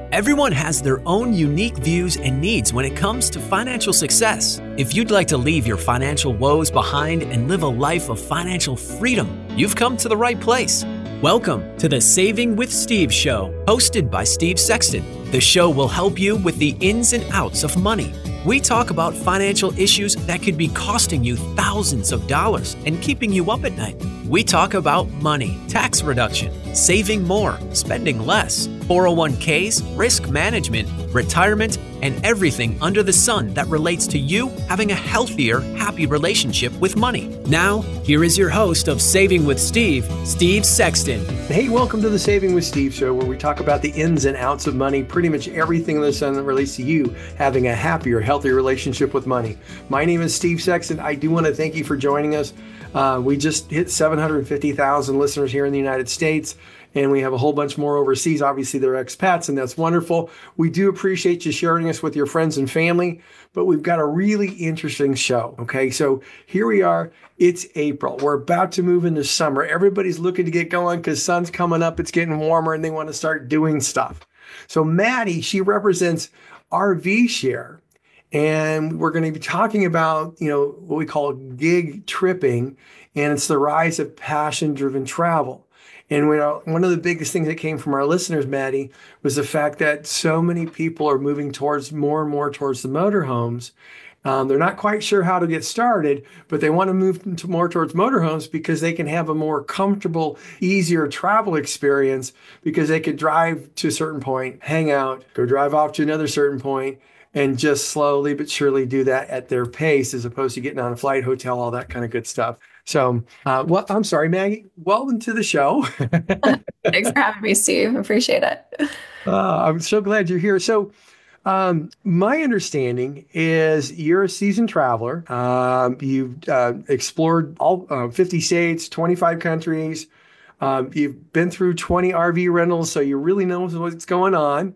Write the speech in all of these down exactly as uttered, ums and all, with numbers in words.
Everyone has their own unique views and needs when it comes to financial success. If you'd like to leave your financial woes behind and live a life of financial freedom, you've come to the right place. Welcome to the Saving with Steve show, hosted by Steve Sexton. The show will help you with the ins and outs of money. We talk about financial issues that could be costing you thousands of dollars and keeping you up at night. We talk about money, tax reduction, saving more, spending less, four oh one k's, risk management, retirement, and everything under the sun that relates to you having a healthier, happy relationship with money. Now, here is your host of Saving with Steve, Steve Sexton. Hey, welcome to the Saving with Steve show, where we talk about the ins and outs of money, pretty much everything under the sun that relates to you having a happier, healthier relationship with money. My name is Steve Sexton. I do want to thank you for joining us. Uh, we just hit seven hundred fifty thousand listeners here in the United States, and we have a whole bunch more overseas. Obviously, they're expats, and that's wonderful. We do appreciate you sharing us with your friends and family, but we've got a really interesting show, okay? So here we are. It's April. We're about to move into summer. Everybody's looking to get going because sun's coming up. It's getting warmer, and they want to start doing stuff. So Maddie, she represents R V Share. And we're going to be talking about, you know, what we call gig tripping, and it's the rise of passion-driven travel. And when our, one of the biggest things that came from our listeners, Maddie, was the fact that so many people are moving towards more and more towards the motorhomes. Um, they're not quite sure how to get started, but they want to move to more towards motorhomes because they can have a more comfortable, easier travel experience because they could drive to a certain point, hang out, go drive off to another certain point, and just slowly but surely do that at their pace, as opposed to getting on a flight, hotel, all that kind of good stuff. So, uh, well, I'm sorry, Maggie. Welcome to the show. Thanks for having me, Steve. Appreciate it. Uh, I'm so glad you're here. So, um, my understanding is you're a seasoned traveler. Um, you've uh, explored all uh, fifty states, twenty-five countries. Um, you've been through twenty R V rentals, so you really know what's going on.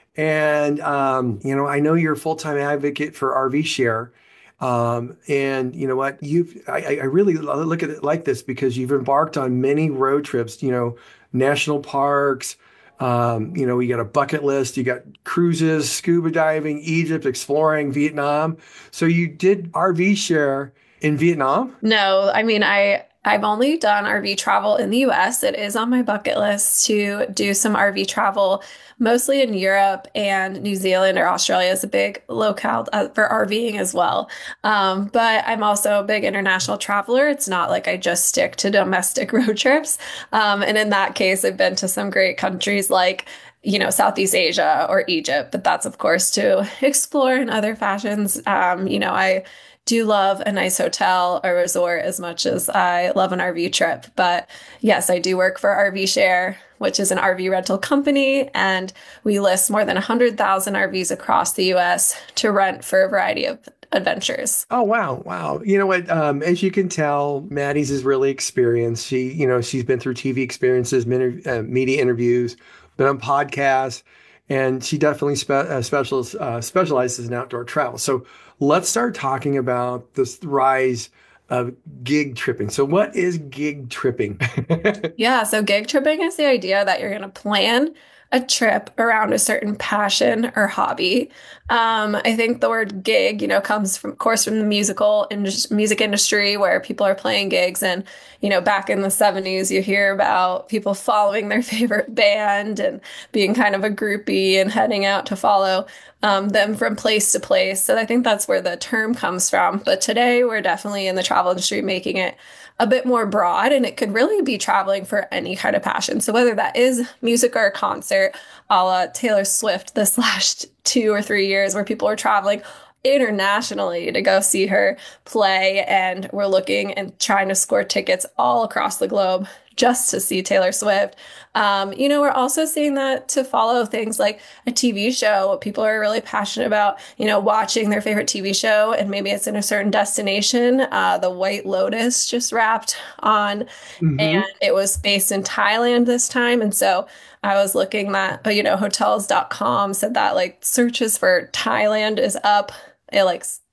And, um, you know, I know you're a full-time advocate for R V Share. Um, and you know what, you've, I, I really look at it like this because you've embarked on many road trips, you know, national parks, um, you know, you got a bucket list, you got cruises, scuba diving, Egypt, exploring, Vietnam. So you did R V Share in Vietnam? No, I mean, I, I've only done R V travel in the U S. It is on my bucket list to do some R V travel, mostly in Europe, and New Zealand or Australia is a big locale for RVing as well. Um, but I'm also a big international traveler. It's not like I just stick to domestic road trips. Um, and in that case, I've been to some great countries like, you know, Southeast Asia or Egypt, but that's of course to explore in other fashions. Um, you know, I do love a nice hotel or resort as much as I love an R V trip. But yes, I do work for R V Share, which is an R V rental company, and we list more than one hundred thousand R Vs across the U S to rent for a variety of adventures. Oh, wow. Wow. You know what? Um, as you can tell, Maddie's is really experienced. She, you know, she's been through T V experiences, min- uh, media interviews, been on podcasts, and she definitely spe- uh, specials, uh, specializes in outdoor travel. So let's start talking about this rise of gig tripping. So what is gig tripping? Yeah, so gig tripping is the idea that you're going to plan a trip around a certain passion or hobby. Um, I think the word gig, you know, comes from, of course, from the musical and music industry where people are playing gigs. And, you know, back in the seventies, you hear about people following their favorite band and being kind of a groupie and heading out to follow um, them from place to place. So I think that's where the term comes from. But today we're definitely in the travel industry making it a bit more broad, and it could really be traveling for any kind of passion. So whether that is music or a concert, a la Taylor Swift this last two or three years where people are traveling internationally to go see her play, and we're looking and trying to score tickets all across the globe just to see Taylor Swift. Um, you know, we're also seeing that to follow things like a T V show. What people are really passionate about, you know, watching their favorite T V show, and maybe it's in a certain destination. Uh, The White Lotus just wrapped on, mm-hmm. and it was based in Thailand this time. And so I was looking that, but you know, hotels dot com said that like searches for Thailand is up. It like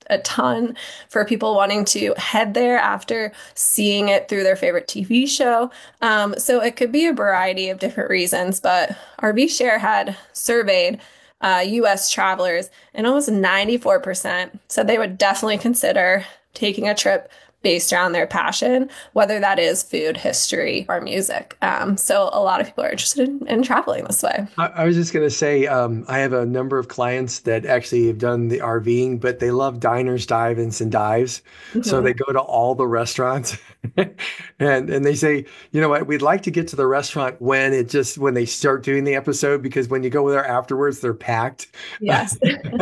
a ton for people wanting to head there after seeing it through their favorite T V show. Um, so it could be a variety of different reasons, but RVshare had surveyed uh, U S travelers, and almost ninety-four percent said they would definitely consider taking a trip based around their passion, whether that is food, history, or music. Um, so a lot of people are interested in, in traveling this way. I, I was just going to say, um, I have a number of clients that actually have done the RVing, but they love diners, dive-ins, and dives. So Mhm. they go to all the restaurants and and they say, you know what, we'd like to get to the restaurant when it just when they start doing the episode, because when you go there afterwards, they're packed. Yes.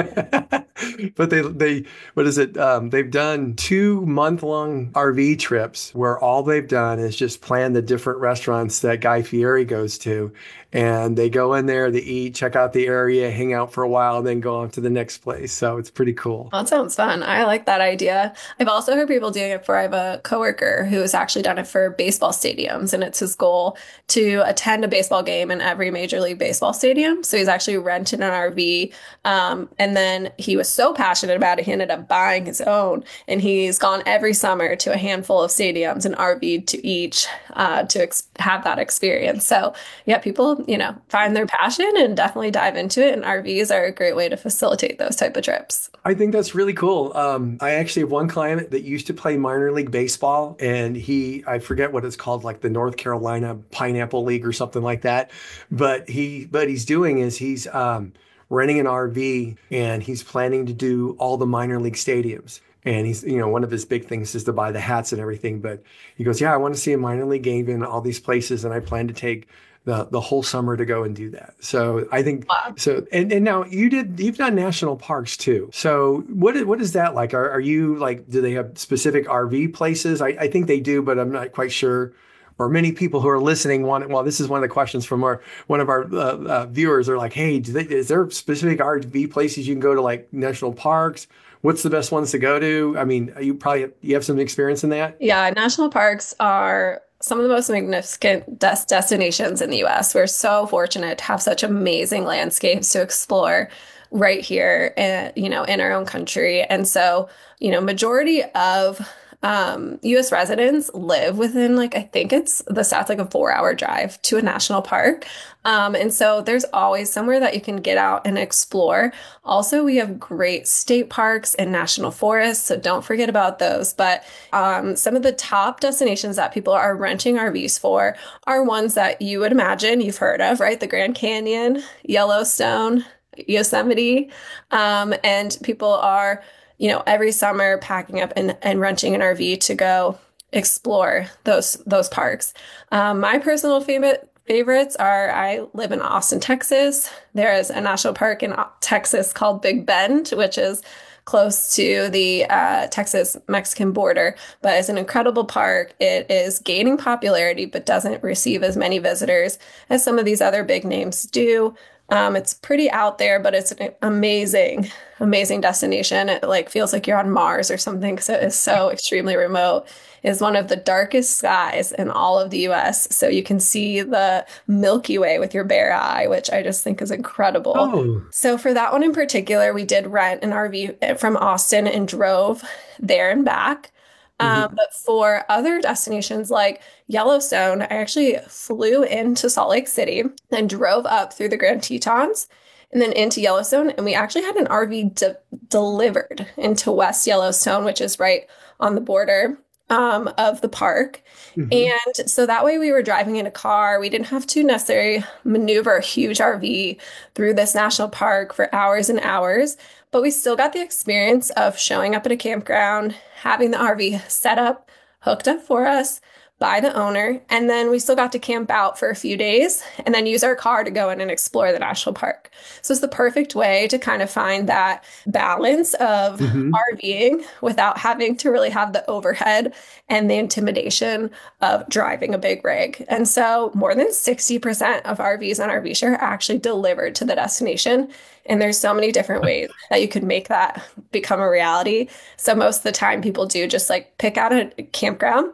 But they they what is it? Um, they've done two month long R V trips where all they've done is just plan the different restaurants that Guy Fieri goes to, and they go in there, they eat, check out the area, hang out for a while, and then go on to the next place. So it's pretty cool. That sounds fun. I like that idea. I've also heard people doing it for, I have a coworker who has actually done it for baseball stadiums, and it's his goal to attend a baseball game in every Major League Baseball stadium. So he's actually rented an R V. Um, and then he was so passionate about it, he ended up buying his own. And he's gone every summer to a handful of stadiums and R V'd to each uh, to ex- have that experience. So yeah, people, you know, find their passion and definitely dive into it. And R Vs are a great way to facilitate those type of trips. I think that's really cool. Um, I actually have one client that used to play minor league baseball, and he, I forget what it's called, like the North Carolina Pineapple League or something like that. But he, but he's doing is he's um, renting an R V, and he's planning to do all the minor league stadiums. And he's, you know, one of his big things is to buy the hats and everything. But he goes, yeah, I want to see a minor league game in all these places, and I plan to take the the whole summer to go and do that. So I think Wow. so. And and now you did you've done national parks too. So what is, what is that like? Are are you like, do they have specific R V places? I, I think they do, but I'm not quite sure. Or many people who are listening want. Well, this is one of the questions from our one of our uh, uh, viewers. Are like, hey, do they, is there specific R V places you can go to, like national parks? What's the best ones to go to? I mean, you probably you have some experience in that. Yeah, national parks are some of the most magnificent des destinations in the U S. We're so fortunate to have such amazing landscapes to explore right here, in, you know, in our own country. And so, you know, majority of um, U S residents live within, like, I think it's the stats like a four hour drive to a national park. Um, and so there's always somewhere that you can get out and explore. Also, we have great state parks and national forests, so don't forget about those. But um, some of the top destinations that people are renting R Vs for are ones that you would imagine you've heard of, right? The Grand Canyon, Yellowstone, Yosemite, um, and people are, you know, every summer packing up and, and renting an R V to go explore those those parks. Um, my personal favorite favorites are, I live in Austin, Texas. There is a national park in Texas called Big Bend, which is close to the uh, Texas-Mexican border, but it's an incredible park. It is gaining popularity, but doesn't receive as many visitors as some of these other big names do. Um, it's pretty out there, but it's an amazing, amazing destination. It like feels like you're on Mars or something because it is so extremely remote. It's one of the darkest skies in all of the U S, so you can see the Milky Way with your bare eye, which I just think is incredible. Oh, So for that one in particular, we did rent an R V from Austin and drove there and back. Um, but for other destinations like Yellowstone, I actually flew into Salt Lake City and drove up through the Grand Tetons and then into Yellowstone. And we actually had an R V de delivered into West Yellowstone, which is right on the border um, of the park. mhm. And so that way we were driving in a car. We didn't have to necessarily maneuver a huge R V through this national park for hours and hours, but we still got the experience of showing up at a campground, having the R V set up, hooked up for us by the owner, and then we still got to camp out for a few days and then use our car to go in and explore the national park. So it's the perfect way to kind of find that balance of Mhm. RVing without having to really have the overhead and the intimidation of driving a big rig. And so more than sixty percent of R Vs on RVshare are actually delivered to the destination. And there's so many different ways that you could make that become a reality. So most of the time people do just like pick out a campground,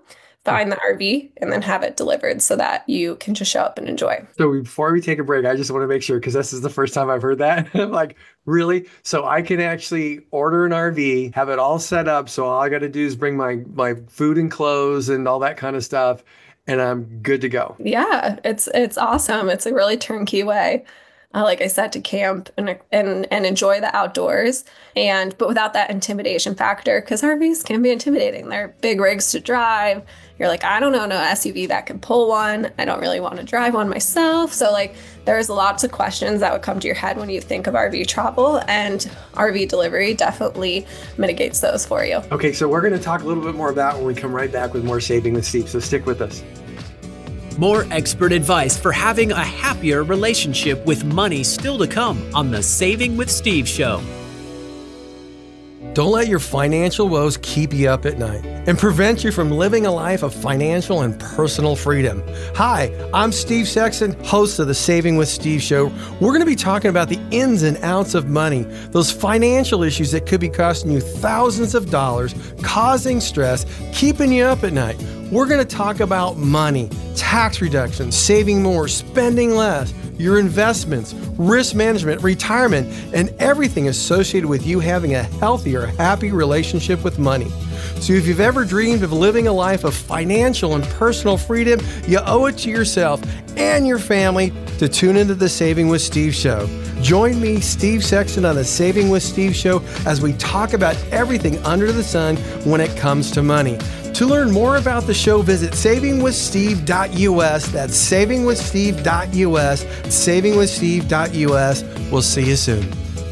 find the R V and then have it delivered so that you can just show up and enjoy. So before we take a break, I just want to make sure, because this is the first time I've heard that. Like, really? So I can actually order an R V, have it all set up. So all I got to do is bring my, my food and clothes and all that kind of stuff, and I'm good to go. Yeah, it's it's awesome. It's a really turnkey way, uh, like I said, to camp and and and enjoy the outdoors, and but without that intimidation factor, because R Vs can be intimidating. They're big rigs to drive. You're like, I don't know, no S U V that can pull one. I don't really want to drive one myself. So like, there's lots of questions that would come to your head when you think of R V travel, and R V delivery definitely mitigates those for you. Okay, so we're going to talk a little bit more about when we come right back with more Saving with Steve. So stick with us. More expert advice for having a happier relationship with money still to come on the Saving with Steve show. Don't let your financial woes keep you up at night and prevent you from living a life of financial and personal freedom. Hi, I'm Steve Sexton, host of the Saving with Steve show. We're going to be talking about the ins and outs of money, those financial issues that could be costing you thousands of dollars, causing stress, keeping you up at night. We're going to talk about money, tax reductions, saving more, spending less, your investments, risk management, retirement, and everything associated with you having a healthier, happy relationship with money. So if you've ever dreamed of living a life of financial and personal freedom, you owe it to yourself and your family to tune into the Saving with Steve show. Join me, Steve Sexton, on the Saving with Steve show as we talk about everything under the sun when it comes to money. To learn more about the show, visit saving with steve dot u s. That's saving with steve dot u s. saving with steve dot u s. We'll see you soon.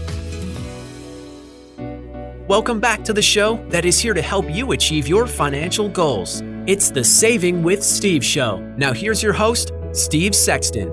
Welcome back to the show that is here to help you achieve your financial goals. It's the Saving with Steve show. Now here's your host, Steve Sexton.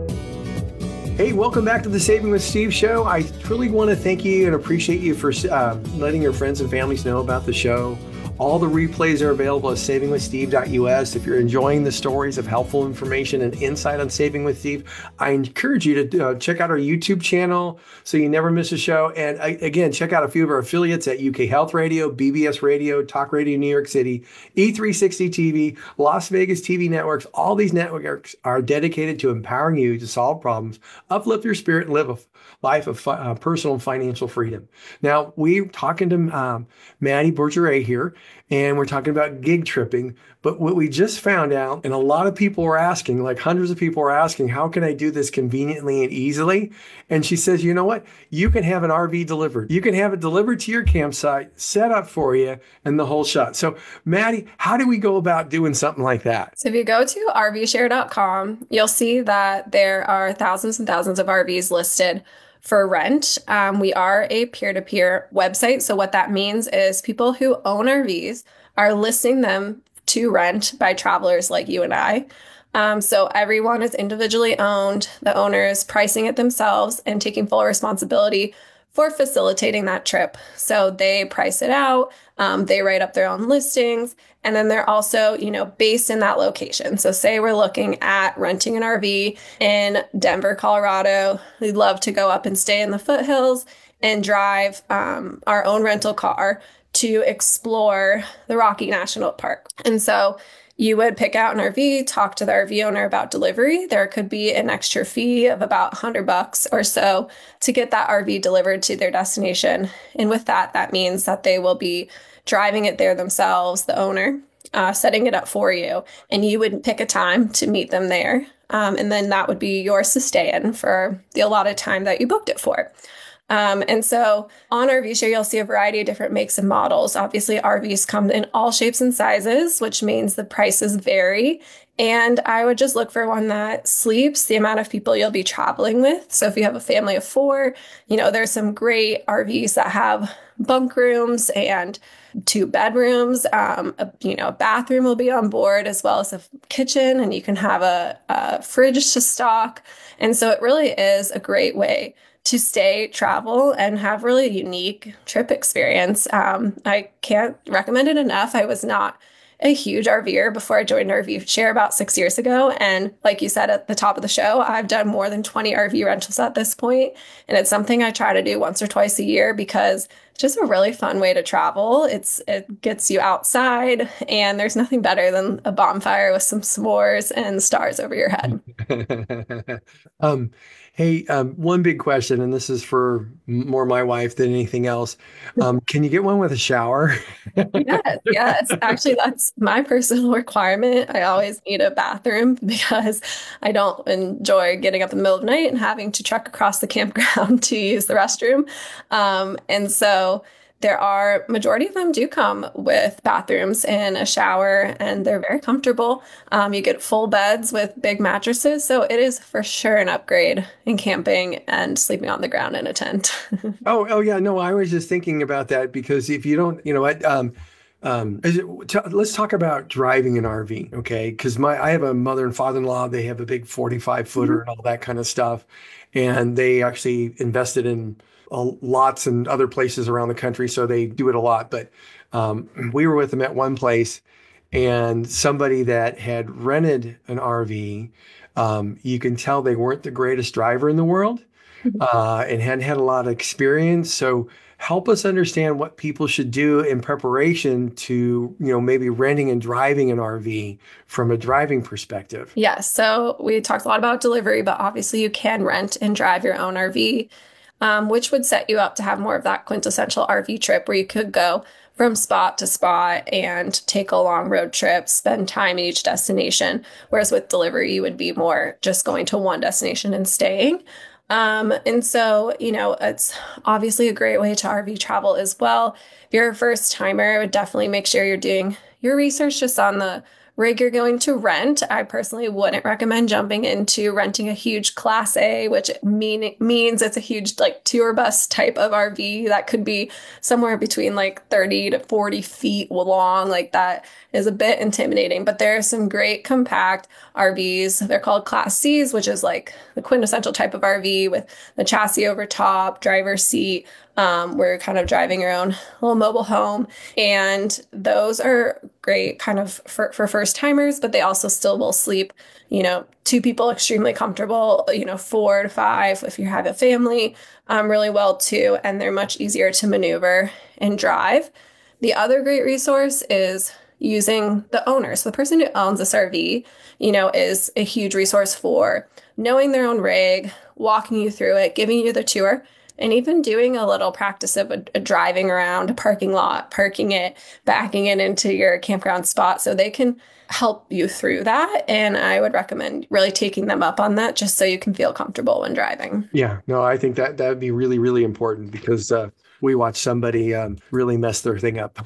Hey, welcome back to the Saving with Steve show. I truly want to thank you and appreciate you for uh, letting your friends and families know about the show. All the replays are available at saving with steve dot u s. If you're enjoying the stories of helpful information and insight on Saving with Steve, I encourage you to uh, check out our YouTube channel so you never miss a show. And uh, again, check out a few of our affiliates at U K Health Radio, B B S Radio, Talk Radio New York City, E three sixty T V, Las Vegas T V networks. All these networks are dedicated to empowering you to solve problems, uplift your spirit, and live a life of fi- uh, personal and financial freedom. Now, we're talking to um, Maddie Bourgeray here, and we're talking about gig tripping. But what we just found out, and a lot of people were asking, like hundreds of people were asking, how can I do this conveniently and easily? And she says, you know what? You can have an R V delivered. You can have it delivered to your campsite, set up for you, and the whole shot. So, Maddie, how do we go about doing something like that? So if you go to R V share dot com, you'll see that there are thousands and thousands of R Vs listed for rent. Um, we are a peer-to-peer website. So what that means is people who own R Vs are listing them to rent by travelers like you and I. Um, so everyone is individually owned. The owner is pricing it themselves and taking full responsibility for facilitating that trip. So they price it out, um, they write up their own listings, and then they're also, you know, based in that location. So say we're looking at renting an R V in Denver, Colorado. We'd love to go up and stay in the foothills and drive um, our own rental car to explore the Rocky National Park. And so you would pick out an R V, talk to the R V owner about delivery. There could be an extra fee of about one hundred bucks or so to get that R V delivered to their destination. And with that, that means that they will be driving it there themselves, the owner, uh, setting it up for you. And you would pick a time to meet them there. Um, and then that would be yours to stay in for the allotted time that you booked it for. Um, and so on R V Share, you'll see a variety of different makes and models. Obviously, R Vs come in all shapes and sizes, which means the prices vary. And I would just look for one that sleeps the amount of people you'll be traveling with. So if you have a family of four, you know, there's some great R Vs that have bunk rooms and two bedrooms. Um, a, you know, a bathroom will be on board as well as a kitchen, and you can have a, a fridge to stock. And so it really is a great way to stay, travel, and have really unique trip experience. Um, I can't recommend it enough. I was not a huge RVer before I joined R V Share about six years ago. And like you said at the top of the show, I've done more than twenty R V rentals at this point. And it's something I try to do once or twice a year because it's just a really fun way to travel. It's it gets you outside, and there's nothing better than a bonfire with some s'mores and stars over your head. Um, hey, um, one big question, and this is for more my wife than anything else. Um, can you get one with a shower? Yes, yes. Actually, that's my personal requirement. I always need a bathroom because I don't enjoy getting up in the middle of the night and having to trek across the campground to use the restroom. Um, and so there are, majority of them do come with bathrooms and a shower, and they're very comfortable. Um, you get full beds with big mattresses, so it is for sure an upgrade in camping and sleeping on the ground in a tent. Oh, oh yeah, no, I was just thinking about that because if you don't, you know what, um, um, is it, t let's talk about driving an R V, okay? Because my I have a mother and father-in-law, they have a big forty-five footer and all that kind of stuff, and they actually invested in uh, lots and other places around the country, so they do it a lot. But um, we were with them at one place, and somebody that had rented an R V, um, you can tell they weren't the greatest driver in the world uh, and hadn't had a lot of experience. So help us understand what people should do in preparation to, you know, maybe renting and driving an R V from a driving perspective. Yes, so we talked a lot about delivery, but obviously you can rent and drive your own R V, um, which would set you up to have more of that quintessential R V trip where you could go from spot to spot and take a long road trip, spend time in each destination. Whereas with delivery, you would be more just going to one destination and staying. Um, and so, you know, it's obviously a great way to R V travel as well. If you're a first timer, I would definitely make sure you're doing your research just on the rig you're going to rent. I personally wouldn't recommend jumping into renting a huge Class A, which mean, means it's a huge like tour bus type of R V that could be somewhere between like thirty to forty feet long. Like that is a bit intimidating, but there are some great compact R Vs. They're called Class Cs, which is like the quintessential type of R V with the chassis over top, driver's seat. Um, where you're kind of driving your own little mobile home. And those are great kind of for, for first timers, but they also still will sleep, you know, two people extremely comfortable, you know, four to five if you have a family, um, really well too. And they're much easier to maneuver and drive. The other great resource is using the owner. So the person who owns this R V, you know, is a huge resource for knowing their own rig, walking you through it, giving you the tour, and even doing a little practice of a, a driving around a parking lot, parking it, backing it into your campground spot so they can help you through that. And I would recommend really taking them up on that just so you can feel comfortable when driving. Yeah, no, I think that that would be really, really important because uh, we watched somebody um, really mess their thing up.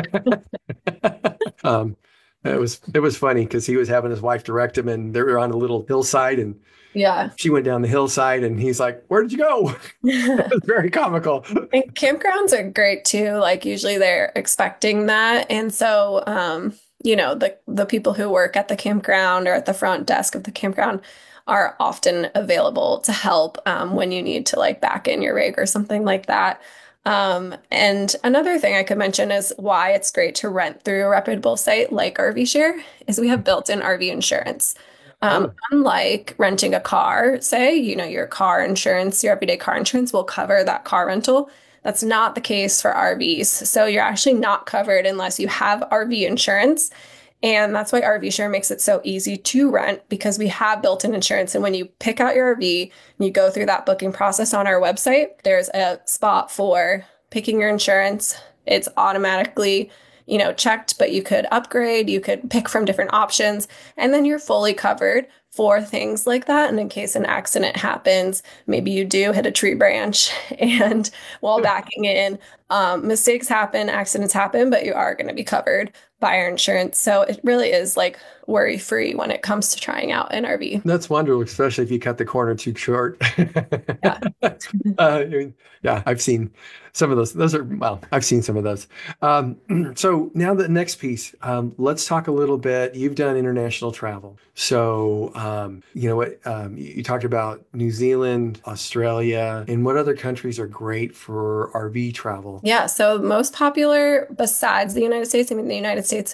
um, it was it was funny because he was having his wife direct him, and they were on a little hillside, and Yeah. she went down the hillside, and he's like, "Where did you go?" It was very comical. And campgrounds are great too. Like usually they're expecting that. And so, um, you know, the the people who work at the campground or at the front desk of the campground are often available to help um, when you need to like back in your rig or something like that. Um, and another thing I could mention is why it's great to rent through a reputable site like R V Share is we have built-in R V insurance. Um, Oh, unlike renting a car, say, you know, your car insurance, your everyday car insurance will cover that car rental. That's not the case for R Vs. So you're actually not covered unless you have R V insurance. And that's why R V Share makes it so easy to rent because we have built-in insurance. And when you pick out your R V and you go through that booking process on our website, there's a spot for picking your insurance. It's automatically, you know, checked, but you could upgrade, you could pick from different options, and then you're fully covered for things like that. And in case an accident happens, maybe you do hit a tree branch and while backing in, um, mistakes happen, accidents happen, but you are going to be covered by our insurance. So it really is like worry free when it comes to trying out an R V. that's wonderful, especially if you cut the corner too short. Yeah. Uh, I mean, yeah, I've seen some of those. Those are, well, I've seen some of those. Um, so now the next piece, um, let's talk a little bit. You've done international travel. So, um, you know what, um, you, you talked about New Zealand, Australia, and what other countries are great for R V travel? Yeah. So most popular besides the United States, I mean, the United States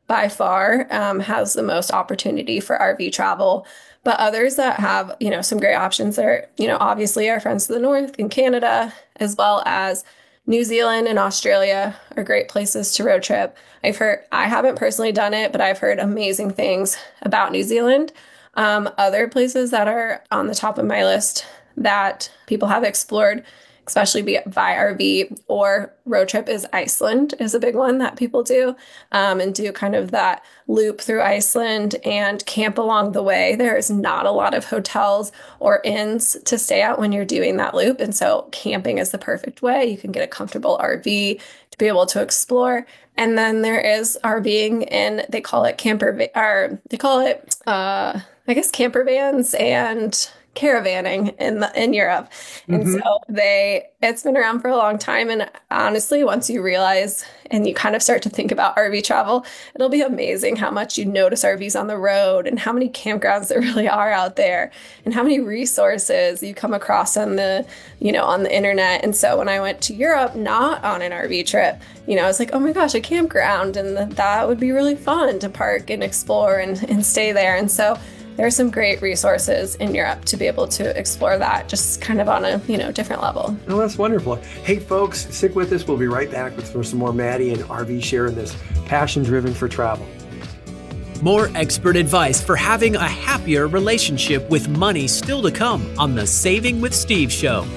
by far um, has the most opportunity for R V travel. But others that have, you know, some great options are, you know, obviously our friends to the north in Canada, as well as New Zealand and Australia are great places to road trip. I've heard, I haven't personally done it, but I've heard amazing things about New Zealand. Um, other places that are on the top of my list that people have explored, especially by R V or road trip, is Iceland is a big one that people do, um, and do kind of that loop through Iceland and camp along the way. There's not a lot of hotels or inns to stay at when you're doing that loop. And so camping is the perfect way. You can get a comfortable R V to be able to explore. And then there is RVing in, they call it camper, va- or they call it, uh, I guess, camper vans and caravanning in the, in Europe. And mm-hmm. so they, it's been around for a long time. And honestly, once you realize and you kind of start to think about R V travel, it'll be amazing how much you notice R Vs on the road and how many campgrounds there really are out there and how many resources you come across on the, you know, on the internet. And so when I went to Europe, not on an R V trip, you know, I was like, oh my gosh, a campground. And th- that would be really fun to park and explore and, and stay there. And so there are some great resources in Europe to be able to explore that just kind of on a, you know, different level. Oh, that's wonderful. Hey, folks, stick with us. We'll be right back with some more Maddie and R V sharing this passion driven for travel. More expert advice for having a happier relationship with money still to come on the Saving with Steve show.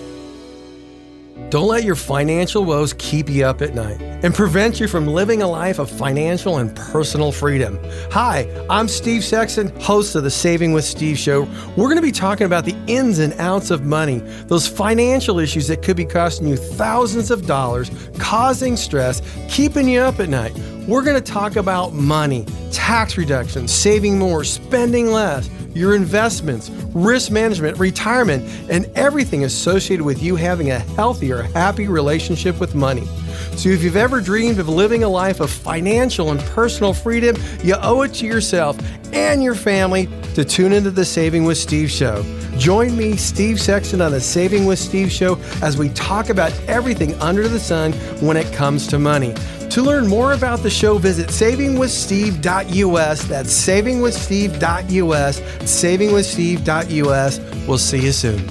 Don't let your financial woes keep you up at night and prevent you from living a life of financial and personal freedom. Hi, I'm Steve Sexton, host of the Saving with Steve show. We're going to be talking about the ins and outs of money, those financial issues that could be costing you thousands of dollars, causing stress, keeping you up at night. We're going to talk about money, tax reductions, saving more, spending less, your investments, risk management, retirement, and everything associated with you having a healthier, happy relationship with money. So if you've ever dreamed of living a life of financial and personal freedom, you owe it to yourself and your family to tune into the Saving with Steve show. Join me, Steve Sexton, on the Saving with Steve show as we talk about everything under the sun when it comes to money. To learn more about the show, visit saving with steve dot u s. That's saving with steve dot u s. saving with steve dot u s. We'll see you soon.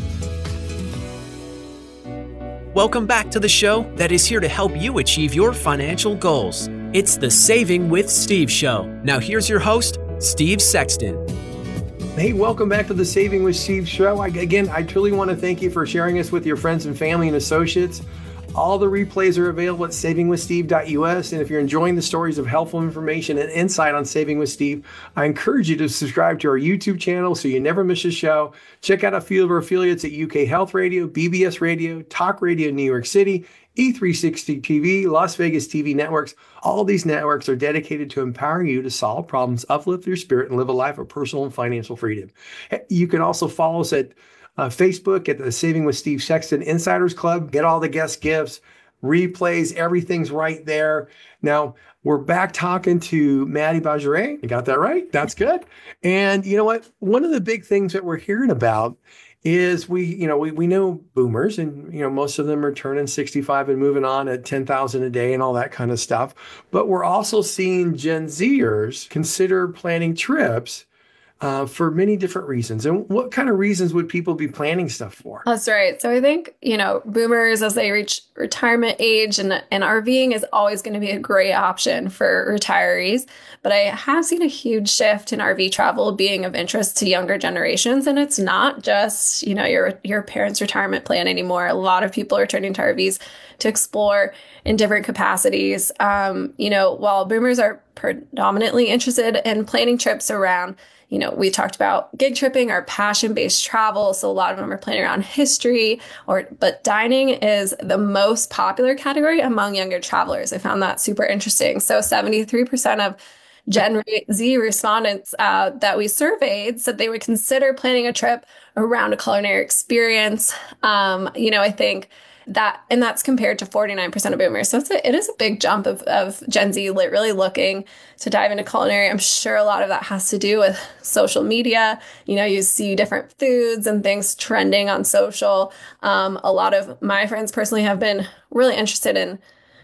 Welcome back to the show that is here to help you achieve your financial goals. It's the Saving with Steve show. Now here's your host, Steve Sexton. Hey, welcome back to the Saving with Steve show. I, again, I truly want to thank you for sharing us with your friends and family and associates. All the replays are available at saving with steve dot u s. And if you're enjoying the stories of helpful information and insight on Saving with Steve, I encourage you to subscribe to our YouTube channel so you never miss a show. Check out a few of our affiliates at U K Health Radio, B B S Radio, Talk Radio New York City, E three sixty T V, Las Vegas T V networks. All these networks are dedicated to empowering you to solve problems, uplift your spirit, and live a life of personal and financial freedom. You can also follow us at Uh, Facebook at the Saving with Steve Sexton Insiders Club. Get all the guest gifts, replays, everything's right there. Now, we're back talking to Maddie Bajaret. You got that right? That's good. And you know what? One of the big things that we're hearing about is we, you know, we, we know boomers and, you know, most of them are turning sixty-five and moving on at ten thousand a day and all that kind of stuff. But we're also seeing Gen Zers consider planning trips Uh, for many different reasons. And what kind of reasons would people be planning stuff for? That's right. So I think, you know, boomers, as they reach retirement age, and, and RVing is always going to be a great option for retirees. But I have seen a huge shift in R V travel being of interest to younger generations. And it's not just, you know, your, your parents' retirement plan anymore. A lot of people are turning to R Vs to explore in different capacities. Um, you know, while boomers are predominantly interested in planning trips around, you know, we talked about gig tripping or passion-based travel. So a lot of them are planning around history, or but dining is the most popular category among younger travelers. I found that super interesting. So seventy-three percent of Gen Z respondents uh, that we surveyed said they would consider planning a trip around a culinary experience. Um, you know, I think that, and that's compared to forty-nine percent of boomers. So it's a, it is a big jump of, of Gen Z really looking to dive into culinary. I'm sure a lot of that has to do with social media. You know, you see different foods and things trending on social. Um, a lot of my friends personally have been really interested in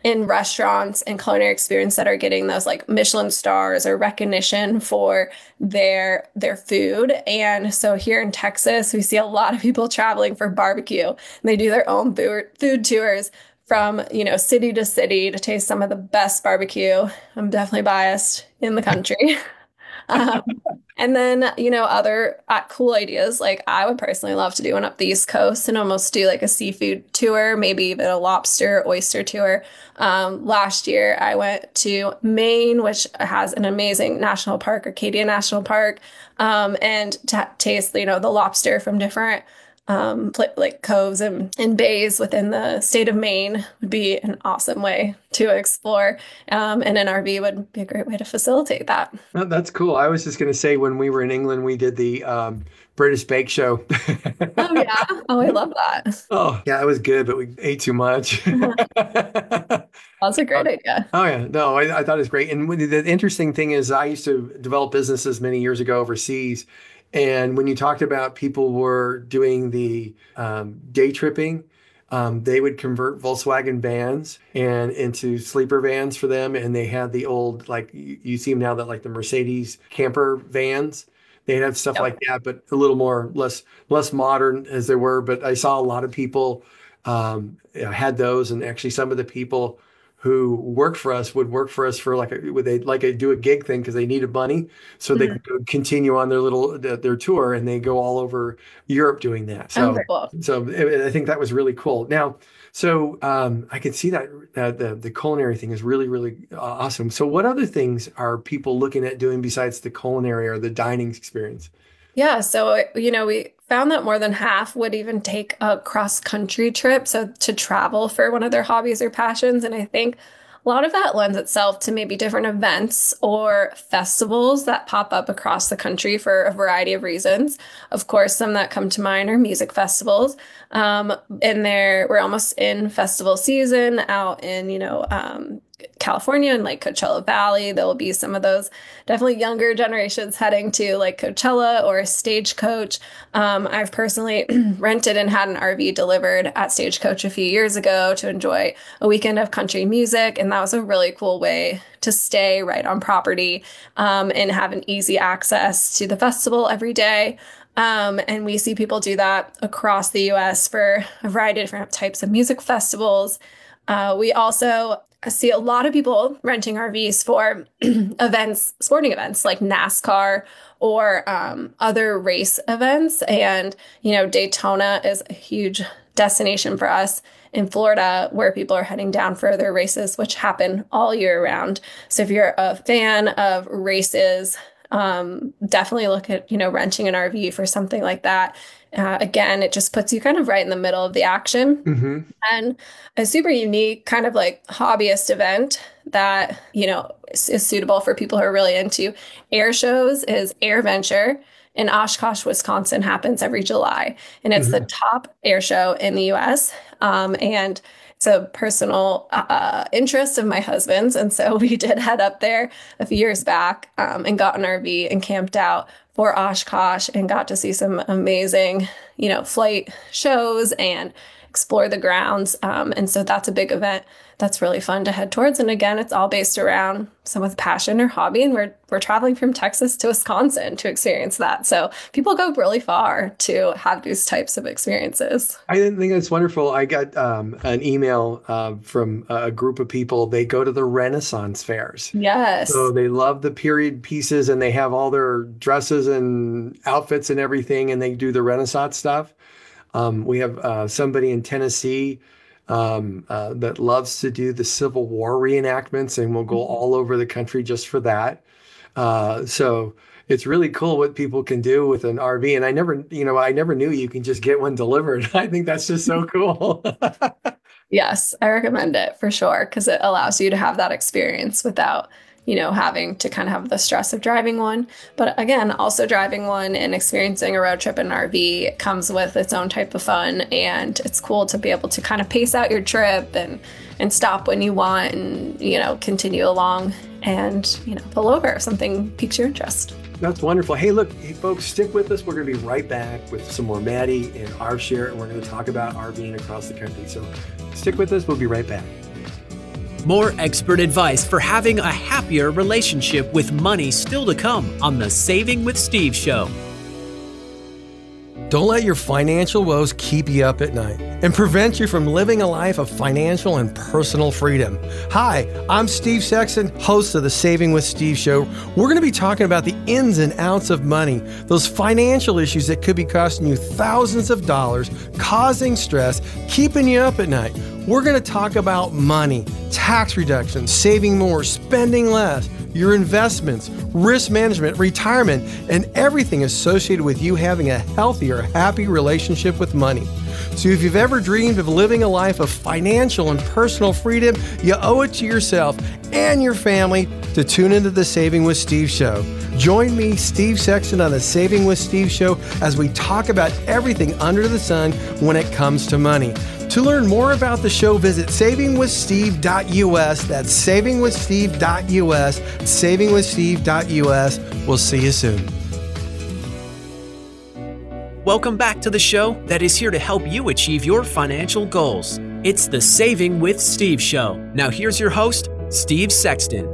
in restaurants and culinary experience that are getting those like Michelin stars or recognition for their their food. And so here in Texas, we see a lot of people traveling for barbecue. And they do their own food, food tours from, you know, city to city to taste some of the best barbecue. I'm definitely biased in the country. um, and then, you know, other uh, cool ideas. Like I would personally love to do one up the East Coast and almost do like a seafood tour, maybe even a lobster, oyster tour. Um, last year, I went to Maine, which has an amazing national park, Acadia National Park, um, and to taste, you know, the lobster from different um, like coves and, and bays within the state of Maine would be an awesome way to explore. Um, and an R V would be a great way to facilitate that. Oh, that's cool. I was just going to say, when we were in England, we did the um, British Bake Show. Oh, yeah. Oh, I love that. Oh, yeah, it was good, but we ate too much. That's a great idea. Oh, yeah. No, I, I thought it was great. And the interesting thing is, I used to develop businesses many years ago overseas. And when you talked about people were doing the um, day tripping, um, they would convert Volkswagen vans and into sleeper vans for them. And they had the old, like you, you see them now, that like the Mercedes camper vans. They'd have stuff Yep. like that, but a little more less less modern as they were. But I saw a lot of people um, had those, and actually some of the people who worked for us would work for us for like a, would they like a do a gig thing because they needed money, so they Mhm. could go continue on their little their, their tour, and they go all over Europe doing that. So Oh, cool. so I I think that was really cool. Now, so um, I can see that uh, the the culinary thing is really really uh, awesome. So what other things are people looking at doing besides the culinary or the dining experience? Yeah, so you know, we found that more than half would even take a cross-country trip, so to travel for one of their hobbies or passions. And I think a lot of that lends itself to maybe different events or festivals that pop up across the country for a variety of reasons. Of course, some that come to mind are music festivals. Um, and there, we're almost in festival season out in, you know, um, California and like Coachella Valley. There will be some of those definitely younger generations heading to like Coachella or Stagecoach. Um, I've personally rented and had an R V delivered at Stagecoach a few years ago to enjoy a weekend of country music. And that was a really cool way to stay right on property um, and have an easy access to the festival every day. Um, and we see people do that across the U S for a variety of different types of music festivals. Uh, we also I see a lot of people renting R Vs for events, sporting events like NASCAR or um, other race events. And, you know, Daytona is a huge destination for us in Florida where people are heading down for their races, which happen all year round. So if you're a fan of races, um, definitely look at, you know, renting an R V for something like that. Uh, again, it just puts you kind of right in the middle of the action. Mm-hmm. And a super unique kind of like hobbyist event that, you know, is, is suitable for people who are really into air shows is AirVenture in Oshkosh, Wisconsin, happens every July. And it's Mm-hmm. the top air show in the U S. Um, and it's a personal uh, interest of my husband's. And so we did head up there a few years back um, and got an R V and camped out for Oshkosh and got to see some amazing, you know, flight shows and explore the grounds. Um, and so that's a big event that's really fun to head towards. And again, it's all based around someone's passion or hobby. And we're we're traveling from Texas to Wisconsin to experience that. So people go really far to have these types of experiences. I didn't think that's wonderful. I got um, an email uh, from a group of people. They go to the Renaissance fairs. Yes. So they love the period pieces, and they have all their dresses and outfits and everything, and they do the Renaissance stuff. Um, we have uh, somebody in Tennessee um, uh, that loves to do the Civil War reenactments, and will go all over the country just for that. Uh, so it's really cool what people can do with an R V. And I never, you know, I never knew you can just get one delivered. I think that's just so cool. Yes, I recommend it for sure because it allows you to have that experience without, you know, having to kind of have the stress of driving one. But again, also driving one and experiencing a road trip in an R V comes with its own type of fun. And it's cool to be able to kind of pace out your trip and and stop when you want and, you know, continue along and, you know, pull over if something piques your interest. That's wonderful. Hey, look, hey, folks, stick with us. We're going to be right back with some more Maddie and our share, and we're going to talk about RVing across the country. So stick with us. We'll be right back. More expert advice for having a happier relationship with money still to come on the Saving with Steve show. Don't let your financial woes keep you up at night and prevent you from living a life of financial and personal freedom. Hi, I'm Steve Sexton, host of the Saving with Steve show. We're going to be talking about the ins and outs of money, those financial issues that could be costing you thousands of dollars, causing stress, keeping you up at night. We're going to talk about money, tax reduction, saving more, spending less, your investments, risk management, retirement, and everything associated with you having a healthier, happy relationship with money. So if you've ever dreamed of living a life of financial and personal freedom, you owe it to yourself and your family to tune into the Saving with Steve show. Join me, Steve Sexton, on the Saving with Steve show as we talk about everything under the sun when it comes to money. To learn more about the show, visit saving with steve dot u s. That's saving with steve dot u s, saving with steve dot u s. We'll see you soon. Welcome back to the show that is here to help you achieve your financial goals. It's the Saving with Steve show. Now here's your host, Steve Sexton.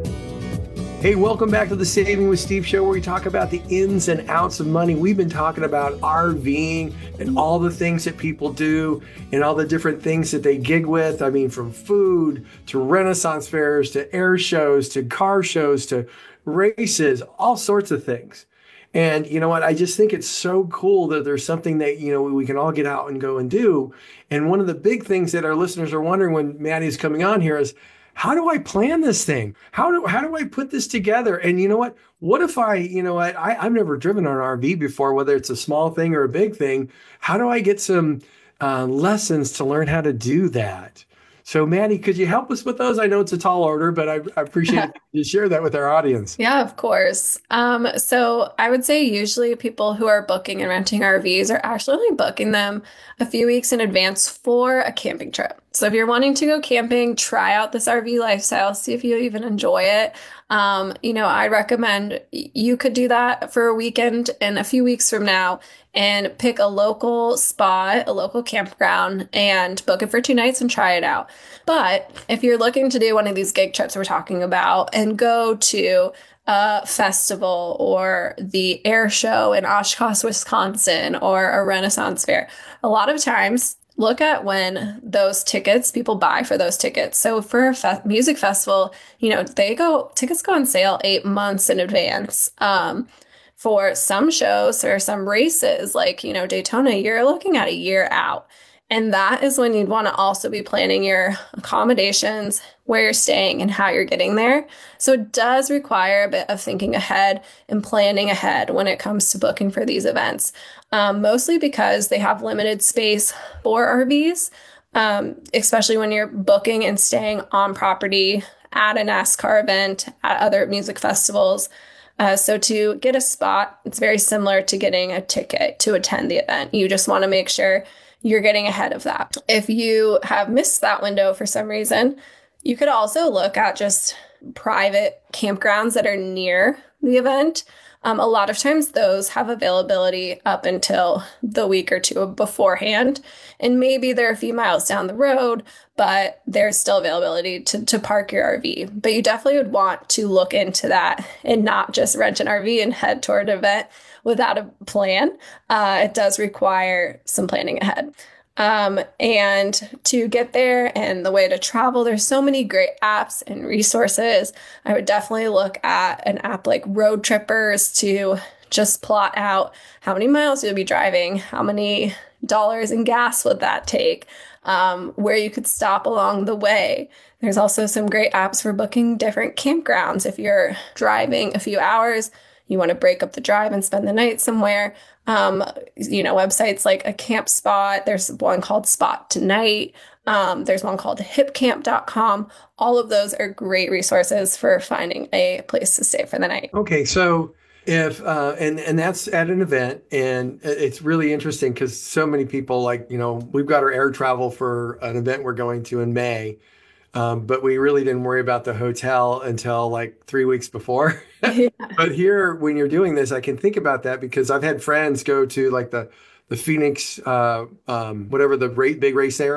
Hey, welcome back to the Saving with Steve show, where we talk about the ins and outs of money. We've been talking about RVing and all the things that people do and all the different things that they gig with. I mean, from food to Renaissance fairs to air shows to car shows to races, all sorts of things. And you know what? I just think it's so cool that there's something that, you know, we can all get out and go and do. And one of the big things that our listeners are wondering when Maddie's coming on here is, how do I plan this thing? How do how do I put this together? And you know what? What if I, you know what? I, I've never driven an R V before, whether it's a small thing or a big thing. How do I get some uh, lessons to learn how to do that? So, Maddie, could you help us with those? I know it's a tall order, but I, I appreciate you share that with our audience. Yeah, of course. Um, so I would say usually people who are booking and renting R Vs are actually only booking them a few weeks in advance for a camping trip. So if you're wanting to go camping, try out this R V lifestyle, see if you even enjoy it. Um, you know, I recommend you could do that for a weekend and a few weeks from now and pick a local spot, a local campground, and book it for two nights and try it out. But if you're looking to do one of these gig trips we're talking about and go to a festival or the air show in Oshkosh, Wisconsin, or a Renaissance fair, a lot of times look at when those tickets, people buy for those tickets. So for a fe- music festival, you know, they go, tickets go on sale eight months in advance. Um, for some shows or some races, like, you know, Daytona, you're looking at a year out. And that is when you'd want to also be planning your accommodations, where you're staying and how you're getting there. So it does require a bit of thinking ahead and planning ahead when it comes to booking for these events, um, mostly because they have limited space for R Vs, um, especially when you're booking and staying on property at a NASCAR event, at other music festivals. Uh, so to get a spot, it's very similar to getting a ticket to attend the event. You just want to make sure you're getting ahead of that. If you have missed that window for some reason, you could also look at just private campgrounds that are near the event. Um, a lot of times those have availability up until the week or two beforehand. And maybe they're a few miles down the road, but there's still availability to, to park your R V. But you definitely would want to look into that and not just rent an R V and head toward an event without a plan. Uh, it does require some planning ahead. Um, and to get there and the way to travel, there's so many great apps and resources. I would definitely look at an app like Road Trippers to just plot out how many miles you'll be driving, how many dollars in gas would that take, um, where you could stop along the way. There's also some great apps for booking different campgrounds. If you're driving a few hours, you want to break up the drive and spend the night somewhere. Um, you know, websites like a Camp Spot. There's one called Spot Tonight. Um, there's one called hip camp dot com. All of those are great resources for finding a place to stay for the night. Okay, so if uh, and and that's at an event, and it's really interesting because so many people, like, you know, we've got our air travel for an event we're going to in May. Um, but we really didn't worry about the hotel until like three weeks before. Yeah. But here, when you're doing this, I can think about that because I've had friends go to like the the Phoenix, uh, um, whatever the rate, big race there,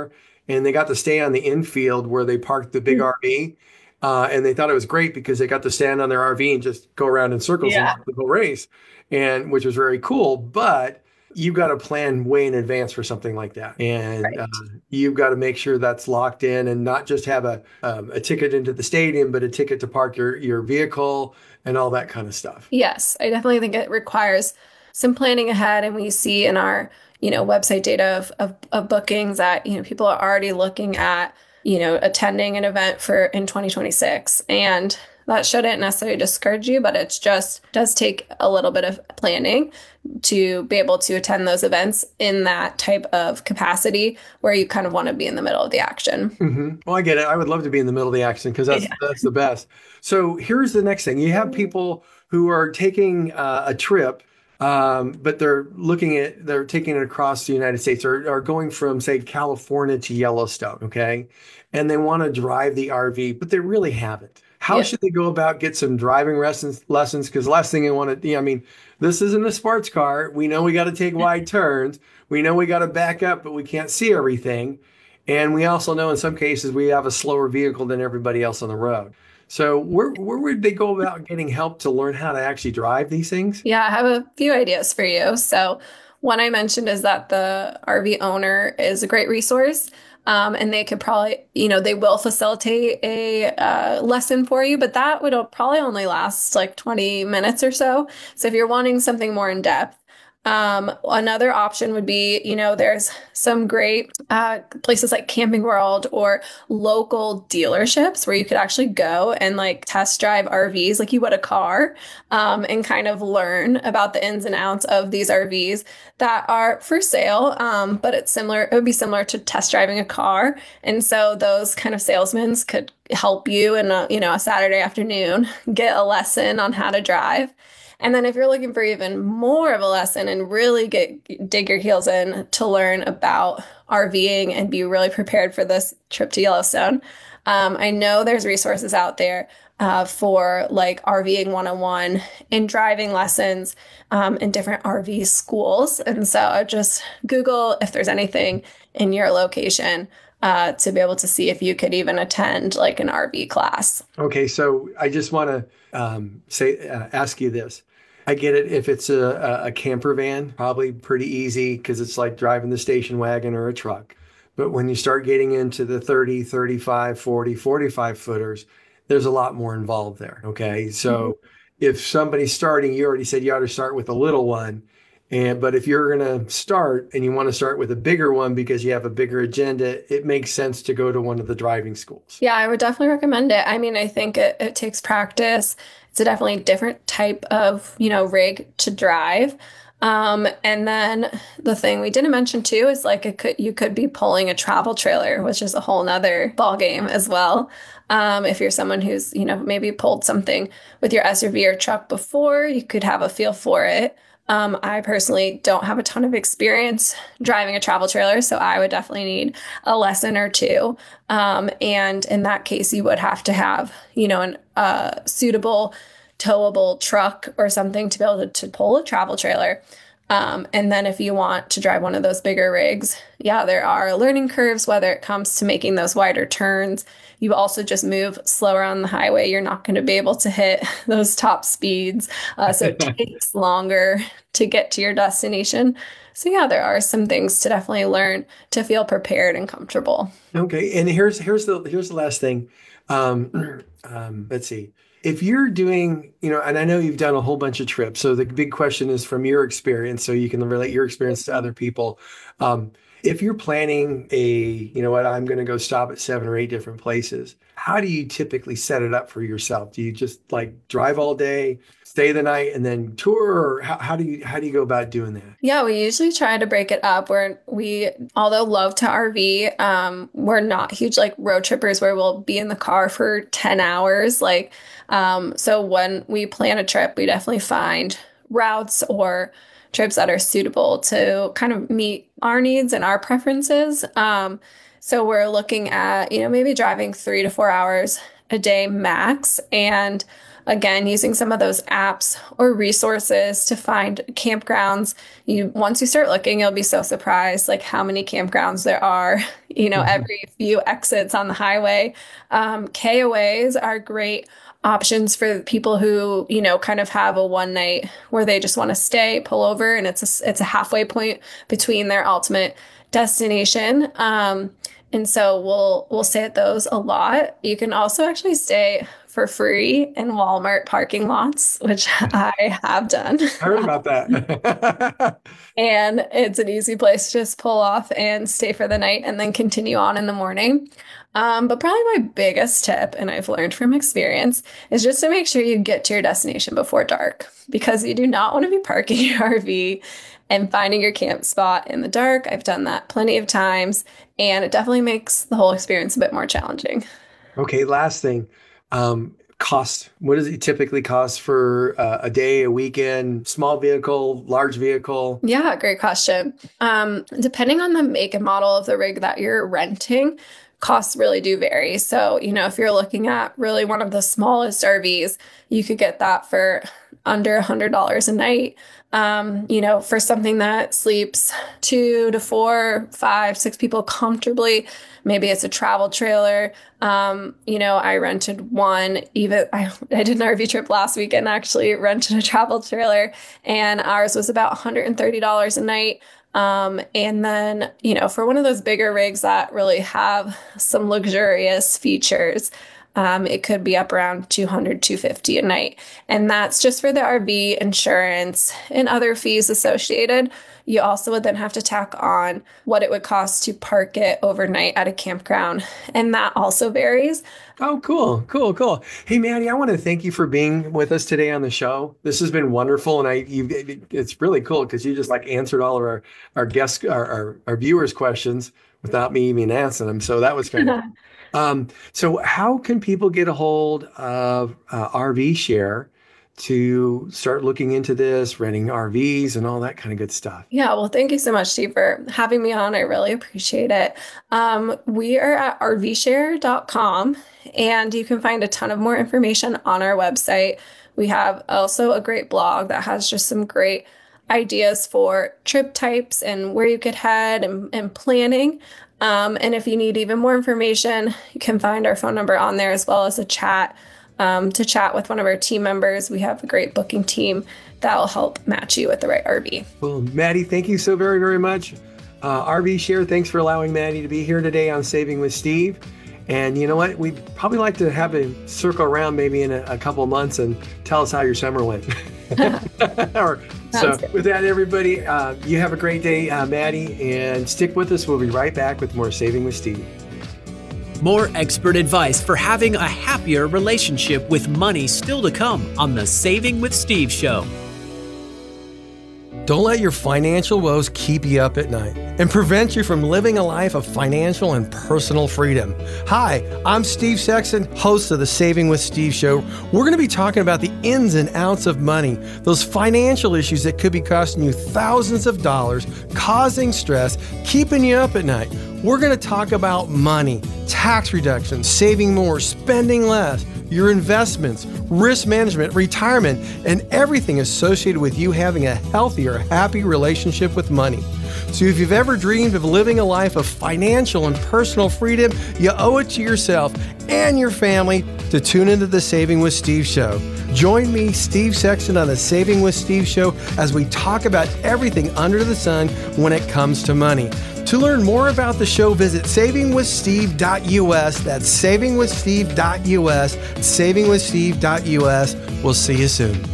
and they got to stay on the infield where they parked the big R V. Uh, and they thought it was great because they got to stand on their R V and just go around in circles and Yeah. watch the whole race, and which was very cool. But you've got to plan way in advance for something like that, and uh, Right. you've got to make sure that's locked in, and not just have a um, a ticket into the stadium, but a ticket to park your your vehicle and all that kind of stuff. Yes, I definitely think it requires some planning ahead, and we see in our, you know, website data of, of, of bookings that, you know, people are already looking at, you know, attending an event for in twenty twenty-six. And that shouldn't necessarily discourage you, but it's just does take a little bit of planning to be able to attend those events in that type of capacity where you kind of want to be in the middle of the action. hmm Well, I get it. I would love to be in the middle of the action because that's Yeah. that's the best. So here's the next thing. You have people who are taking uh, a trip, um, but they're looking at they're taking it across the United States, or are going from, say, California to Yellowstone, okay? And they want to drive the R V, but they really haven't. How Yeah. should they go about get some driving lessons lessons? Because the last thing they want to, you know, I mean, this isn't a sports car. We know we got to take wide turns. We know we got to back up, but we can't see everything. And we also know in some cases we have a slower vehicle than everybody else on the road. So where where would they go about getting help to learn how to actually drive these things? Yeah, I have a few ideas for you. So, one I mentioned is that the R V owner is a great resource. Um, and they could probably, you know, they will facilitate a uh, lesson for you, but that would probably only last like twenty minutes or so. So, if you're wanting something more in depth, um, another option would be, you know, there's some great uh, places like Camping World or local dealerships where you could actually go and like test drive R Vs like you would a car, um, and kind of learn about the ins and outs of these R Vs that are for sale. Um, but it's similar, it would be similar to test driving a car. And so those kind of salesmen could help you in a, you know, a Saturday afternoon get a lesson on how to drive. And then if you're looking for even more of a lesson and really get dig your heels in to learn about RVing and be really prepared for this trip to Yellowstone, um, I know there's resources out there uh, for like RVing one oh one and driving lessons um, in different R V schools. And so I just Google if there's anything in your location uh, to be able to see if you could even attend like an R V class. Okay, so I just want to um, say uh, ask you this. I get it if it's a, a camper van, probably pretty easy because it's like driving the station wagon or a truck. But when you start getting into the thirty, thirty-five, forty, forty-five footers, there's a lot more involved there. Okay. So if somebody's starting, you already said you ought to start with a little one. And but if you're going to start and you want to start with a bigger one because you have a bigger agenda, it makes sense to go to one of the driving schools. Yeah, I would definitely recommend it. I mean, I think it, it takes practice. It's a definitely different type of, you know, rig to drive. Um, and then the thing we didn't mention too is like it could you could be pulling a travel trailer, which is a whole nother ball game as well. Um, if you're someone who's, you know, maybe pulled something with your S U V or truck before, you could have a feel for it. Um, I personally don't have a ton of experience driving a travel trailer, so I would definitely need a lesson or two. Um, and in that case, you would have to have, you know, an uh, suitable towable truck or something to be able to, to pull a travel trailer. Um, and then if you want to drive one of those bigger rigs, yeah, there are learning curves, whether it comes to making those wider turns. You also just move slower on the highway. You're not going to be able to hit those top speeds. Uh, so it takes longer to get to your destination. So yeah, there are some things to definitely learn to feel prepared and comfortable. Okay, and here's here's the here's the last thing. Um, um, let's see. If you're doing, you know, and I know you've done a whole bunch of trips, so the big question is from your experience, so you can relate your experience to other people. Um, if you're planning a, you know what, I'm going to go stop at seven or eight different places, how do you typically set it up for yourself? Do you just like drive all day, stay the night, and then tour, or how, how do you how do you go about doing that? Yeah, we usually try to break it up where we, although love to R V, um, we're not huge like road trippers where we'll be in the car for ten hours. Like, um, so when we plan a trip, we definitely find routes or trips that are suitable to kind of meet our needs and our preferences. Um, so we're looking at, you know, maybe driving three to four hours a day max. And again, using some of those apps or resources to find campgrounds. You once you start looking, you'll be so surprised like how many campgrounds there are, you know, Mhm. every few exits on the highway. Um, K O As are great options for people who, you know, kind of have a one night where they just want to stay, pull over, and it's a, it's a halfway point between their ultimate destination. Um, and so we'll we'll stay at those a lot. You can also actually stay for free in Walmart parking lots, which I have done. I heard about that. And it's an easy place to just pull off and stay for the night and then continue on in the morning. Um, but probably my biggest tip, and I've learned from experience, is just to make sure you get to your destination before dark because you do not want to be parking your R V and finding your camp spot in the dark. I've done that plenty of times, and it definitely makes the whole experience a bit more challenging. Okay, last thing. Um, cost. What does it typically cost for uh, a day, a weekend, small vehicle, large vehicle? Yeah, great question. Um, depending on the make and model of the rig that you're renting, costs really do vary. So, you know, if you're looking at really one of the smallest R Vs, you could get that for under one hundred dollars a night. Um, you know, for something that sleeps two to four, five, six people comfortably, maybe it's a travel trailer. Um, you know, I rented one, even I, I did an R V trip last weekend, actually rented a travel trailer, and ours was about one hundred thirty dollars a night. Um, and then, you know, for one of those bigger rigs that really have some luxurious features, um, it could be up around two hundred, two hundred fifty a night. And that's just for the R V insurance and other fees associated. You also would then have to tack on what it would cost to park it overnight at a campground. And that also varies. Oh, cool, cool, cool. Hey, Maddie, I want to thank you for being with us today on the show. This has been wonderful, and I, you, it's really cool because you just like answered all of our our guests, our, our our viewers' questions without me even answering them. So that was kind of. Um, so, how can people get a hold of uh, R V Share to start looking into this, renting R Vs, and all that kind of good stuff? Yeah, well, thank you so much, Steve, for having me on. I really appreciate it. Um, we are at r v share dot com, and you can find a ton of more information on our website. We have also a great blog that has just some great ideas for trip types and where you could head and, and planning. Um, and if you need even more information, you can find our phone number on there as well as a chat um, to chat with one of our team members. We have a great booking team that will help match you with the right R V. Well, Maddie, thank you so very, very much. Uh, R V Share, thanks for allowing Maddie to be here today on Saving with Steve. And you know what? We'd probably like to have a circle around maybe in a, a couple of months and tell us how your summer went. or, so good. With that, everybody, uh, you have a great day, uh, Maddie, and stick with us. We'll be right back with more Saving with Steve. More expert advice for having a happier relationship with money still to come on the Saving with Steve show. Don't let your financial woes keep you up at night and prevent you from living a life of financial and personal freedom. Hi, I'm Steve Sexton, host of the Saving with Steve show. We're going to be talking about the ins and outs of money, those financial issues that could be costing you thousands of dollars, causing stress, keeping you up at night. We're going to talk about money, tax reductions, saving more, spending less, your investments, risk management, retirement, and everything associated with you having a healthier, happy relationship with money. So if you've ever dreamed of living a life of financial and personal freedom, you owe it to yourself and your family to tune into the Saving with Steve show. Join me, Steve Sexton, on the Saving with Steve show as we talk about everything under the sun when it comes to money. To learn more about the show, visit saving with steve dot u s. That's saving with steve dot u s, saving with steve dot u s. We'll see you soon.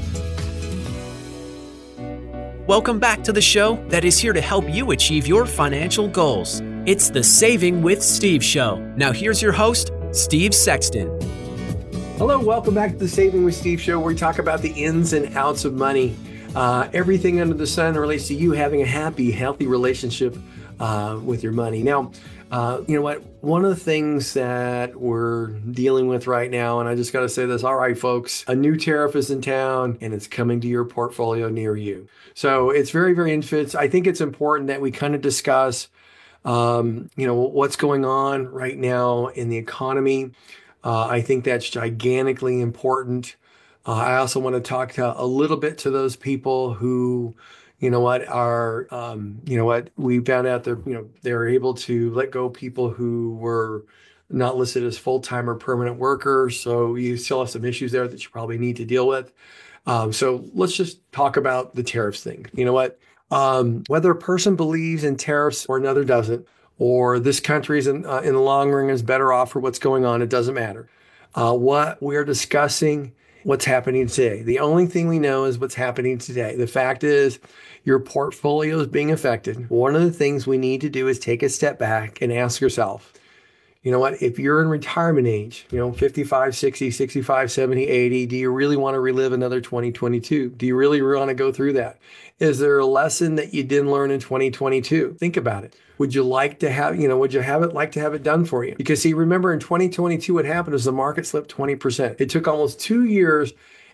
Welcome back to the show that is here to help you achieve your financial goals. It's the Saving with Steve show. Now here's your host, Steve Sexton. Hello, welcome back to the Saving with Steve show, where we talk about the ins and outs of money. Uh, everything under the sun relates to you having a happy, healthy relationship uh, with your money. Now, uh, you know what? One of the things that we're dealing with right now, and I just got to say this, all right, folks, a new tariff is in town and it's coming to your portfolio near you. So it's very, very infant. I think it's important that we kind of discuss, um, you know, what's going on right now in the economy. Uh, I think that's gigantically important. Uh, I also want to talk to a little bit to those people who, you know what, are, um, you know what, we found out that, you know, they're able to let go people who were not listed as full-time or permanent workers. So you still have some issues there that you probably need to deal with. Um, so let's just talk about the tariffs thing. You know what? Um, whether a person believes in tariffs or another doesn't, or this country is in, uh, in the long run is better off for what's going on, it doesn't matter. Uh, what we're discussing, what's happening today. The only thing we know is what's happening today. The fact is your portfolio is being affected. One of the things we need to do is take a step back and ask yourself, you know what, if you're in retirement age, you know, fifty-five, sixty, sixty-five, seventy, eighty, do you really want to relive another twenty twenty-two? Do you really want to go through that? Is there a lesson that you didn't learn in twenty twenty-two? Think about it. Would you like to have, you know, would you have it like to have it done for you? Because see, remember in twenty twenty-two, what happened is the market slipped twenty percent. It took almost two years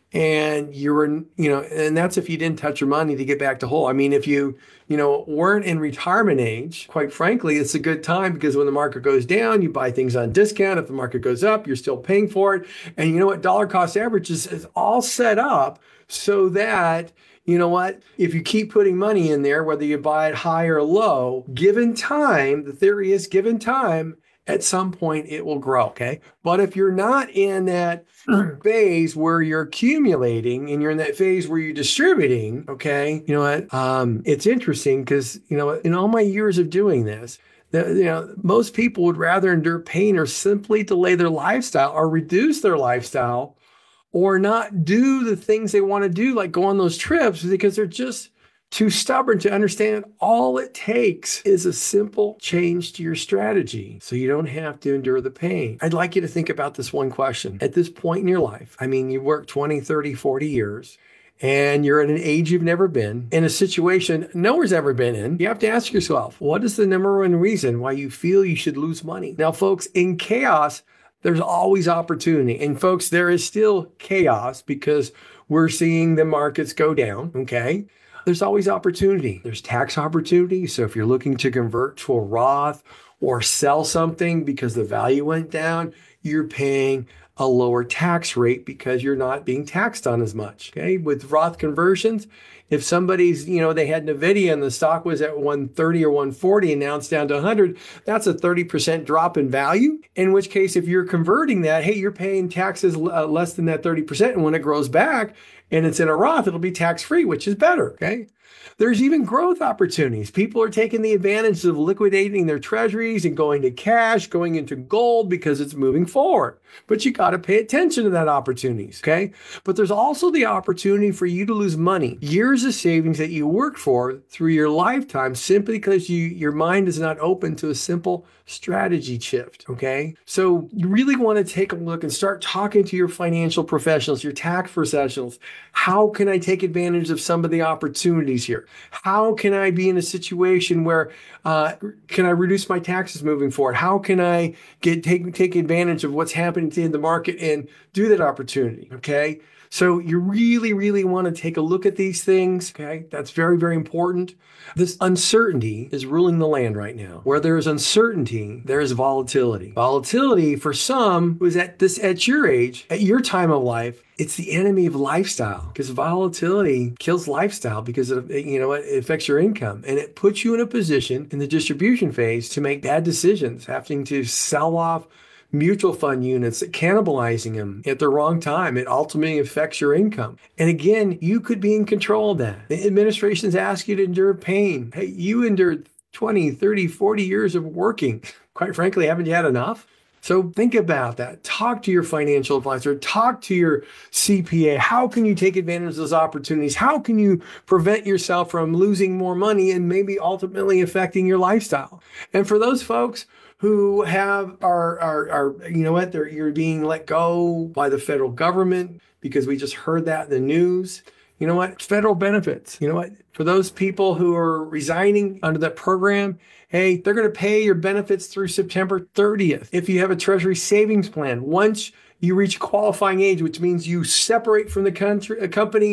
and you were, you know, and that's if you didn't touch your money to get back to whole. I mean, if you, you know, weren't in retirement age, quite frankly, it's a good time because when the market goes down, you buy things on discount. If the market goes up, you're still paying for it. And you know what? Dollar cost average is, is all set up so that, you know what, if you keep putting money in there, whether you buy it high or low, given time, the theory is given time, at some point it will grow, okay? But if you're not in that phase where you're accumulating and you're in that phase where you're distributing, okay, you know what? Um, it's interesting because, you know, in all my years of doing this, the, you know, most people would rather endure pain or simply delay their lifestyle or reduce their lifestyle or not do the things they want to do, like go on those trips, because they're just too stubborn to understand all it takes is a simple change to your strategy so you don't have to endure the pain. I'd like you to think about this one question. At this point in your life, I mean, you worked twenty, thirty, forty years, and you're at an age you've never been, in a situation no one's ever been in. You have to ask yourself, what is the number one reason why you feel you should lose money? Now, folks, in chaos, there's always opportunity. And folks, there is still chaos because we're seeing the markets go down, okay? There's always opportunity. There's tax opportunity. So if you're looking to convert to a Roth or sell something because the value went down, you're paying a lower tax rate because you're not being taxed on as much. Okay. With Roth conversions, if somebody's, you know, they had NVIDIA and the stock was at one thirty or one forty and now it's down to one hundred, that's a thirty percent drop in value. In which case, if you're converting that, hey, you're paying taxes uh, less than that thirty percent. And when it grows back and it's in a Roth, it'll be tax free, which is better. Okay. There's even growth opportunities. People are taking the advantage of liquidating their treasuries and going to cash, going into gold because it's moving forward. But you got to pay attention to that opportunities, okay? But there's also the opportunity for you to lose money. Years of savings that you worked for through your lifetime simply because you your mind is not open to a simple strategy shift, okay? So you really want to take a look and start talking to your financial professionals, your tax professionals. How can I take advantage of some of the opportunities here? How can I be in a situation where uh, can I reduce my taxes moving forward? How can I get take take advantage of what's happening in the market and do that opportunity? Okay. So you really, really want to take a look at these things. Okay. That's very, very important. This uncertainty is ruling the land right now. Where there is uncertainty, there is volatility. Volatility for some who's at this, at your age, at your time of life, it's the enemy of lifestyle because volatility kills lifestyle because it, you know, it affects your income and it puts you in a position in the distribution phase to make bad decisions, having to sell off mutual fund units, cannibalizing them at the wrong time. It ultimately affects your income. And again, you could be in control of that. The administrations ask you to endure pain. Hey, you endured twenty, thirty, forty years of working. Quite frankly, haven't you had enough? So think about that. Talk to your financial advisor. Talk to your C P A. How can you take advantage of those opportunities? How can you prevent yourself from losing more money and maybe ultimately affecting your lifestyle? And for those folks who have are are, are you know what, they're you're being let go by the federal government because we just heard that in the news. You know what? Federal benefits. You know what? For those people who are resigning under that program, hey, they're going to pay your benefits through September thirtieth. If you have a Treasury savings plan, once you reach qualifying age, which means you separate from the country, a company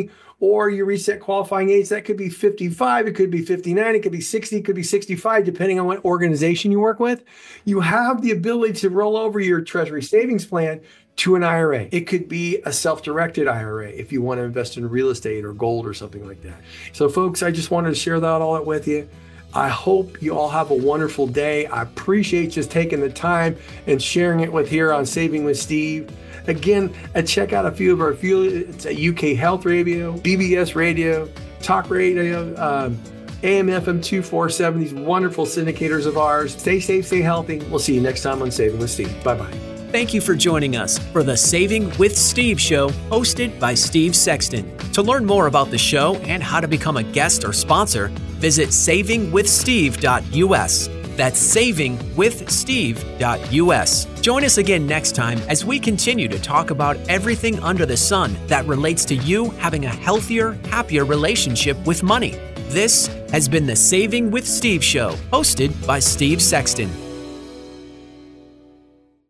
or you reach that qualifying age. That could be fifty-five, it could be fifty-nine, it could be sixty, it could be sixty-five, depending on what organization you work with. You have the ability to roll over your Treasury savings plan to an I R A. It could be a self-directed I R A if you want to invest in real estate or gold or something like that. So folks, I just wanted to share that all that with you. I hope you all have a wonderful day. I appreciate just taking the time and sharing it with here on Saving with Steve. Again, uh, check out a few of our affiliates at U K Health Radio, B B S Radio, Talk Radio, um, A M F M two forty-seven, these wonderful syndicators of ours. Stay safe, stay healthy. We'll see you next time on Saving with Steve. Bye-bye. Thank you for joining us for the Saving with Steve show, hosted by Steve Sexton. To learn more about the show and how to become a guest or sponsor, visit saving with steve dot U S. That's saving with steve dot U S. Join us again next time as we continue to talk about everything under the sun that relates to you having a healthier, happier relationship with money. This has been the Saving with Steve show, hosted by Steve Sexton.